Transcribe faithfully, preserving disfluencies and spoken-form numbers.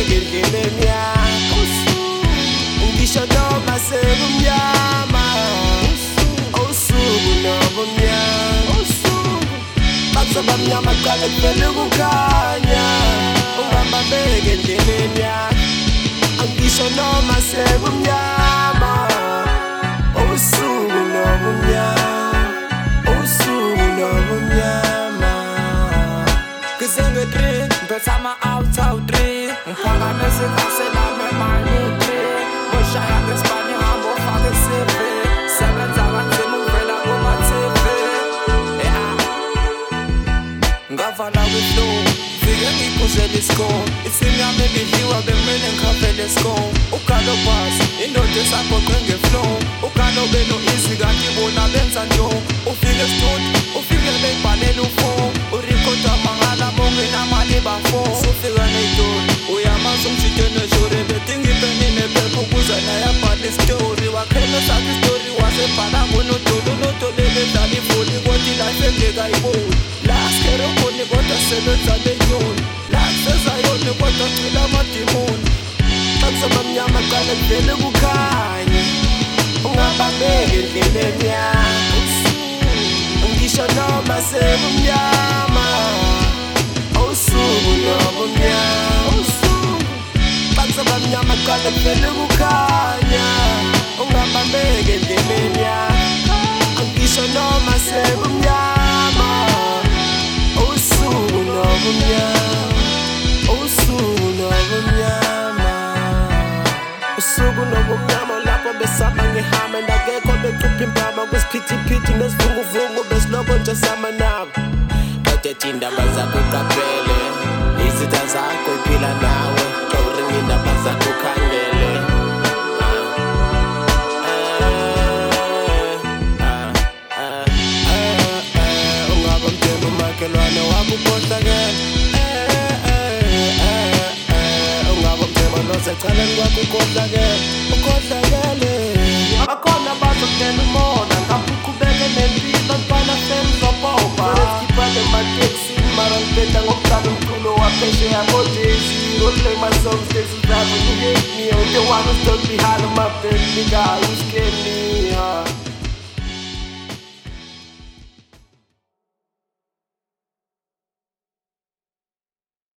ungabambeki endleleni yakho. Ngisho noma sekumnyama, usuku nobumnyama, bakuzoba mnyama kuqale kuvele kukhanya. Ungabambeki endleleni yakho, ngisho noma sekumnyama, usuku nobumnyama, usuku nobumnyama. Kizengedri, mpetha ama-out out three, ngiphakamisa ikase lami emane three. Boshaya ngesibani hambo ufake i-C V, sebenza kanzima uvela kuma-T V. Ngavala kwi-flow, fike ngiphuzele i-score. Ithimu yami ibidliwa bekumele ngikhavele i-score. Ugalo bus, indoda esaphoqwe nge-flow. Ugalo beno-easy kanti bona benza njo. Ufike e-studio, ufike beyibhalela u-four. Urekhoda amangala mongenamali ba-four. Sufika neyitori, uyamazi umjide nejuri. Bedinga ipeni nephepha ukuze naye abhale i-story. Wakhela sakhe i-story wasebhala ngonodolo. Unodolo ebedlala ivoli kodwa i-life engekayiboni. La askere khona kodwa sebenza lenyoni. La kuseza yona kodwa cwila amadimoni. Bakuzoba mnyama kuqale kuvele kukhanya. Ungabambeki endleleni yakho, ngisho noma sekumnyama, usuku nobumnyama. Bakuzoba mnyama kuqale kuvele kukhanya. Ungabambeki endleleni yakho, ngisho noma sekumnyama, usuku nobumnyama, usuku nobumnyama, usuku nobumnyama. Lapho besaba ngihamba ndakekho becupha impama kwesiphithiphithi nesivunguvungu besiloko nje sama nabo. Bathethe indaba zakho uqaphele, izitha zakho iphila nawe. Kawuringa indaba zakho ukhangele. Ungaba mdeni umakhelwane wakho ukhohlakele. Ungaba mdeni nosecaleni kwakho ukhohlakele, ukhohlakele. Abakhona abazokudela umona ngapha uqhubeke nempilo ntwana semzopopa. Esikhipha emateksi mara ngipenda ngokuqala umculo waphesheya ngo-Jay-Z. Roll my songs, this is that when you hate me. I'm the one who's stuck behind my baby, nigga, you scared me, huh?